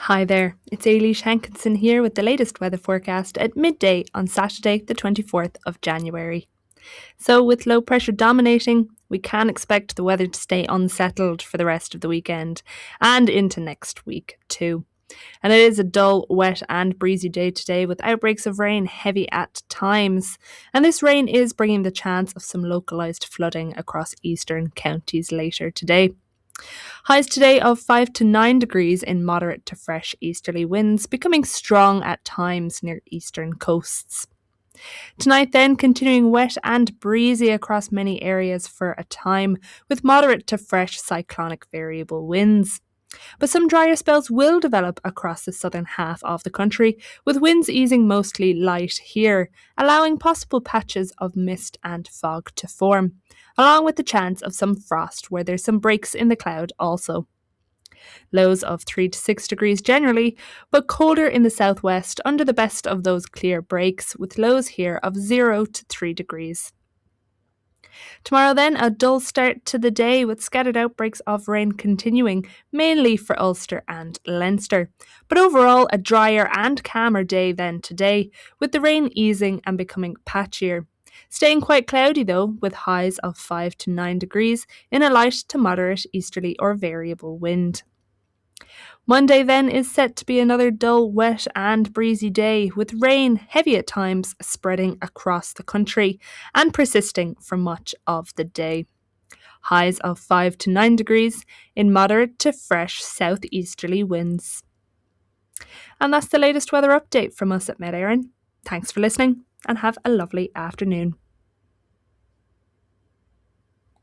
Hi there, it's Ailish Hankinson here with the latest weather forecast at midday on Saturday, the 24th of January. So, with low pressure dominating, we can expect the weather to stay unsettled for the rest of the weekend and into next week too. And it is a dull, wet, and breezy day today with outbreaks of rain heavy at times. And this rain is bringing the chance of some localised flooding across eastern counties later today. Highs today of 5 to 9 degrees in moderate to fresh easterly winds, becoming strong at times near eastern coasts. Tonight, then, continuing wet and breezy across many areas for a time, with moderate to fresh cyclonic variable winds. But some drier spells will develop across the southern half of the country, with winds easing mostly light here, allowing possible patches of mist and fog to form, along with the chance of some frost where there's some breaks in the cloud also. Lows of 3 to 6 degrees generally, but colder in the southwest under the best of those clear breaks, with lows here of 0 to 3 degrees. Tomorrow, then, a dull start to the day with scattered outbreaks of rain continuing, mainly for Ulster and Leinster. But overall, a drier and calmer day than today, with the rain easing and becoming patchier. Staying quite cloudy though, with highs of 5 to 9 degrees in a light to moderate easterly or variable wind. Monday then is set to be another dull, wet and breezy day with rain, heavy at times, spreading across the country and persisting for much of the day. Highs of 5 to 9 degrees in moderate to fresh southeasterly winds. And that's the latest weather update from us at Met Éireann. Thanks for listening and have a lovely afternoon.